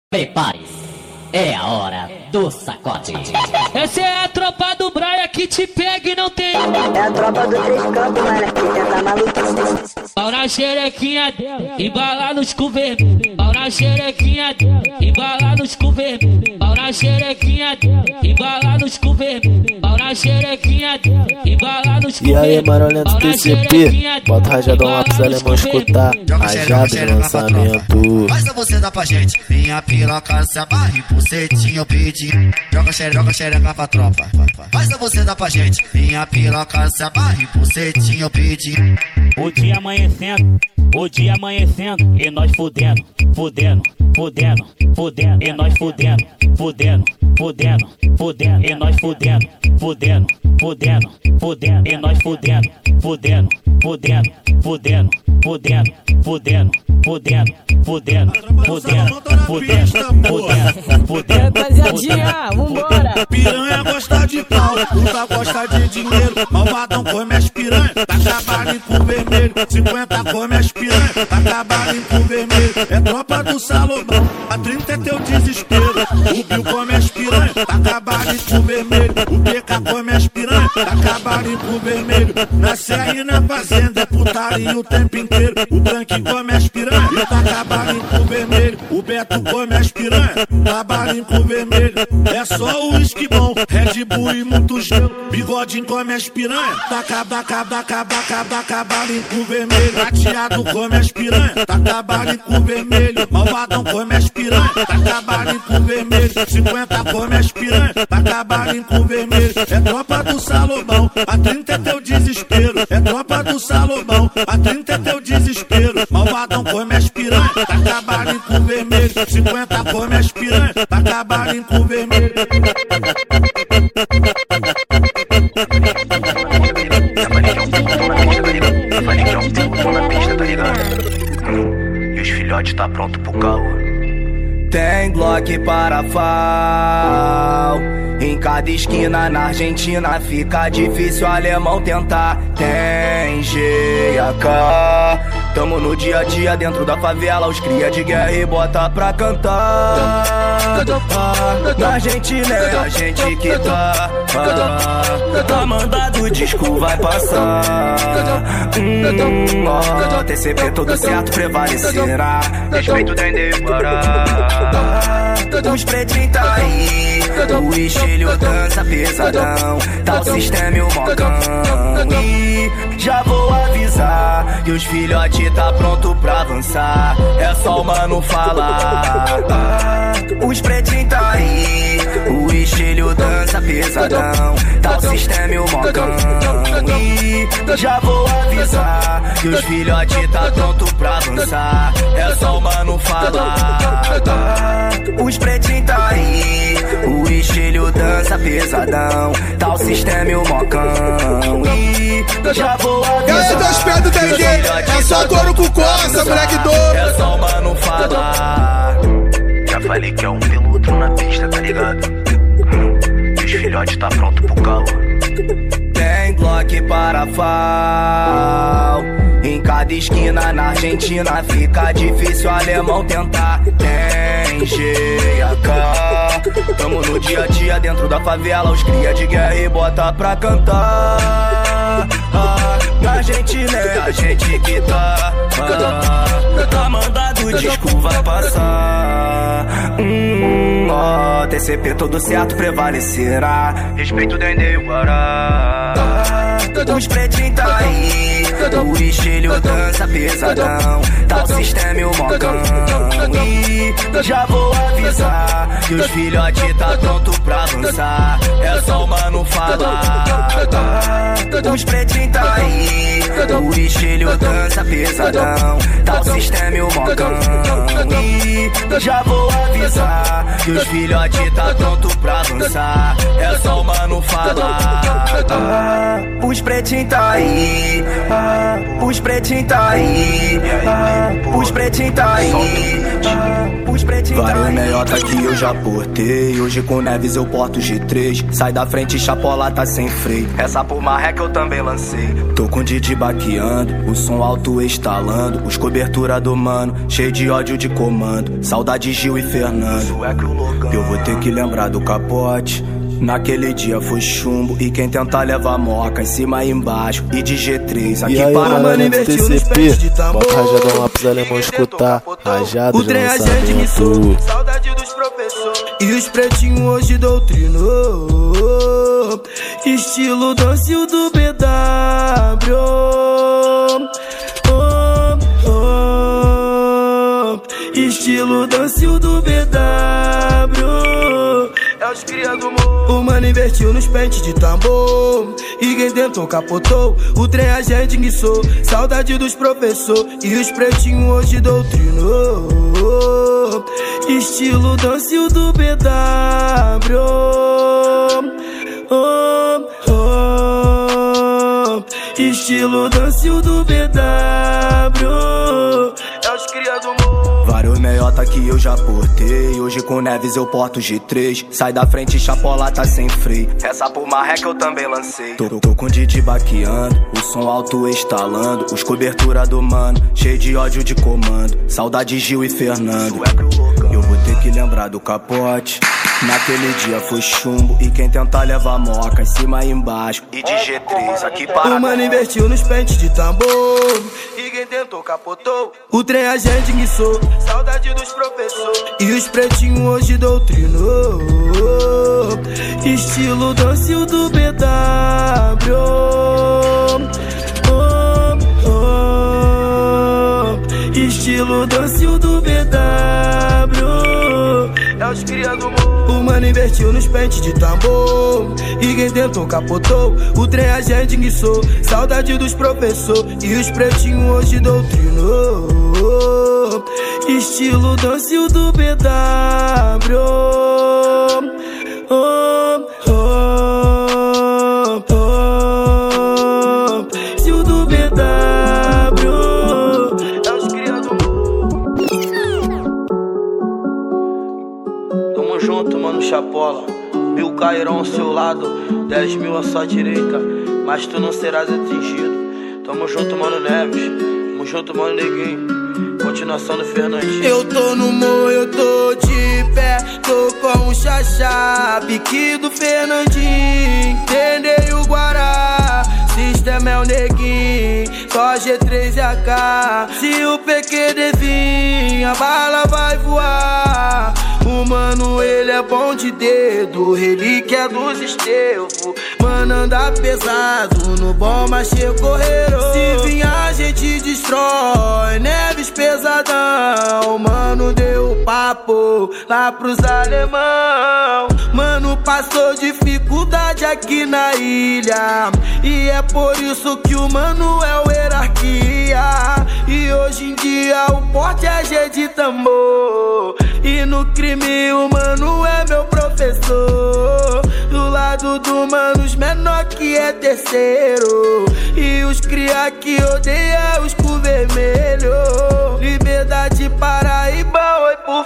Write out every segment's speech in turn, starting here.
Prepare-se, é a hora do sacode. Essa é a tropa do Braia que te pega e não tem. É a tropa do Três Campos, mano, que tá maluco. Pau na xerequinha dela, embala nos cu vermelho. Pau na xerequinha dela, embala nos cu vermelho. Pau na xerequinha dela, embala nos cu vermelho. Pau na xerequinha dela, embala nos cu vermelho. E aí, Marolento TCP, bota o rajadão lá pros alemão escutar. Rajado de lançamento. Faz a você dá pra gente. Minha piroca se amarra e bucetinho eu pedi. Joga xereca pra tropa. Faz a você dá pra gente. Minha piroca se amarra e bucetinho eu pedi. O dia amanhecendo, e nós fudendo, e nós fudendo, e nós fudendo, e nós fudendo. Rapaziadinha, vambora. Piranha gosta de pau, puta gosta de dinheiro. Malvadão come as piranha, tá acabado com vermelho. 50 come as piranha, tá acabado com vermelho. É tropa do Salomão, a 30 é teu desespero. O Bill come as piranha, tá acabado com vermelho. O PK come as piranha, tá acabado com vermelho. Na serra e na fazenda é putaria o tempo inteiro. O Branquinho come as piranha, tá acabado com vermelho. O Beto come as piranha, tá acabado com vermelho. É só o uísque bom, Red Bull e muito gelo. Bigodinho come as piranha, tá acabado com vermelho. Prateado come as piranha, tá acabado com vermelho. Malvadão come as piranha, tá acabado com vermelho. 50 come as piranha, tá acabado com vermelho. É tropa do Salomão, a 30 é teu desespero. É tropa do Salomão, a 30 é teu desespero. Malvadão come as piranha, tá acabado com vermelho. 50 come as piranha, tá acabado com vermelho. E os filhotes tá pronto pro caô. Tem Glock para FAL. Em cada esquina na Argentina fica difícil o alemão tentar. Tem GAK. Tamo no dia a dia dentro da favela. Os cria de guerra e bota pra cantar. Na Argentina é a gente que tá. Tá mandado, o disco vai passar. TCP todo certo prevalecerá. Respeito da Indepará. Os pretinhos tá aí. O estilho dança pesadão. Tá o sistema e o mocão. E já vou avisar que os filhotes tá pronto pra avançar. É só o mano falar. Os pretinhos tá aí. O estilho dança pesadão. Tá o sistema e o mocão. E já vou avisar que os filhotes tá pronto pra avançar. É só o mano falar. Os pretinhos tá aí. O estilho dança pesadão. Tá o sistema e o mocão. E já vou avisar. E aí, dois pés do Dendê, é só couro com coça, moleque doido. É só o mano falar. Já falei que é um piloto na pista, tá ligado? E os filhotes tá pronto pro caô. Tem Glock para FAL. Em cada esquina na Argentina fica difícil o alemão tentar. Tem GAK. Tamo no dia a dia dentro da favela. Os cria de guerra e bota pra cantar. Na Argentina é a gente que tá. Tá mandado, o disco vai passar. TCP todo certo prevalecerá. Respeito da Indepará. Os pretinhos tá aí. O estilho dança pesadão. Tá o sistema e o mocão. E já vou avisar que os filhotes tá pronto pra avançar. É só o mano falar. Os pretinhos tá aí. O estilho dança pesadão. Tá o sistema e o mocão. E já vou avisar que os filhotes tá pronto pra avançar. É só o mano falar. Os pretinhos tá aí. Os pretinhos tá aí. Os pretinhos tá aí. Os pretinhos Vários meiota que eu já portei. Hoje com Neves eu porto G3. Sai da frente, chapola tá sem freio. Essa por marré que eu também lancei. Tô com o Didi baqueando, o som alto estalando. Os cobertura do mano, cheio de ódio de comando. Saudade Gil e Fernando. Eu vou ter que lembrar do capote. Naquele dia foi chumbo. E quem tentar levar moca em cima e embaixo. E de G3 aqui para mano, investiu nos pentes de tambor. Bota rajadão lá pros alemão escutar. Rajado de lançamento. Saudade dos professores. E os pretinhos hoje doutrinou. Estilo dancio do BW. Estilo dancio do BW. É os cria do morro. O mano investiu nos pentes de tambor. E quem tentou capotou. O trem a gente guiçou. Saudade dos professores. E os pretinhos hoje doutrinou. Estilo dancio do BW. Estilo dancio do BW. É os cria do morro. Vários meiota que eu já portei. Hoje com Neves eu porto G3. Sai da frente, chapola tá sem freio. Essa por marré que eu também lancei. Tô com o Didi baqueando, o som alto estalando. Os cobertura do mano, cheio de ódio de comando. Saudade Gil e Fernando. Eu vou ter que lembrar do capote. Naquele dia foi chumbo. E quem tentar levar moca em cima e embaixo. E de G3 aqui para. O mano investiu nos pentes de tambor. E quem tentou capotou. O trem a gente guiçou. Saudade dos professores. E os pretinhos hoje doutrinou. Estilo dancio do BW. Estilo dancio do BW. É os cria do morro. O mano investiu nos pentes de tambor. E quem tentou capotou. O trem a gente guiçou. Saudade dos professores. E os pretinhos hoje doutrinou. Estilo dancio do BW. Estilo do BW. É os cria do morro. Tamo junto, mano, chapola. 1000 cairão ao seu lado, 10 mil à sua direita, mas tu não serás atingido. Tamo junto, mano, Neves. Tamo junto, mano, neguinho. Continuação do Fernandinho. Eu tô no morro, eu tô de pé. Tô com um xaxá, pique do Fernandinho. Entendei o Guará, sistema é o neguinho. Só G3 e AK. Se o PQD vir, a bala vai voar. O mano, ele é bom de dedo, relíquia dos estevos. Mano, anda pesado, no bom mas correram. Se vir a gente destrói, Neves pesadão. Mano, deu papo lá pros alemão. Mano, passou dificuldade aqui na ilha. E é por isso que o mano é o hierarquia. E hoje em dia o porte é G de tambor. E no crime o mano é meu professor. Do lado do mano os menor que é terceiro. E os cria que odeia os cu vermelho. Liberdade Paraíba, oi por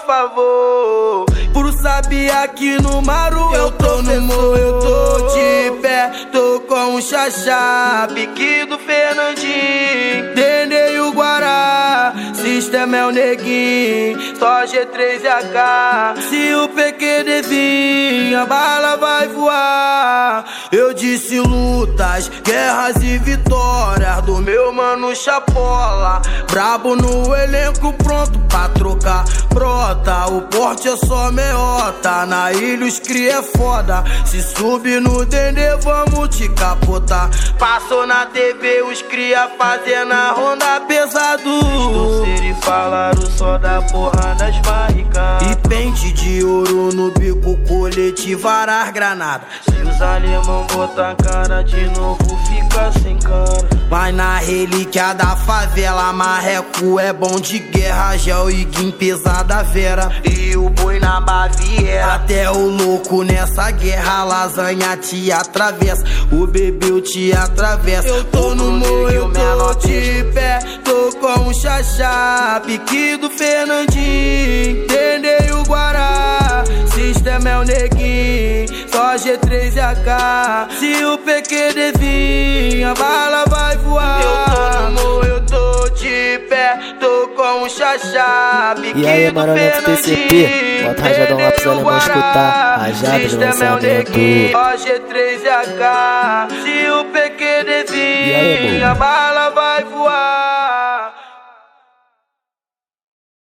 favor. Por saber aqui no Maru eu tô no morro, eu tô de pé. Tô com um xaxá, pique do Fernandinho. Entendei o Guará, sistema é o neguinho. Só G3 e AK. Se o PQD vir, a bala vai voar. Eu disse lutas, guerras e vitórias do meu mano Chapola. Brabo no elenco, pronto pra trocar brota. O porte é só meiota, na ilha os cria é foda. Se subir no Dendê vamos te capotar. Passou na TV os cria fazendo a ronda pesado. Distorcer e falaram só da porra das barricas. E pente de ouro no bico, colete, varar granada. Se os alemão botar a cara de novo fica sem cara. Mas na relíquia da favela, marreco é bom de guerra. Gel e guim pesada vera. E o boi na Baviera. Até o louco nessa guerra, lasanha te atravessa. O bebê te atravessa. Eu tô no morro, eu tô de pé. Tô com um xaxá, pique do Fernandinho. Entendei o AK. Se o PQD vir, a bala vai voar. Eu tô no morro, eu tô de pé, tô com um chachá. E aí, mano, TCP, bota rajadão lá pros alemães escutar. Rajada de lançamento. OG3AK. Se o PQD vir, a bala vai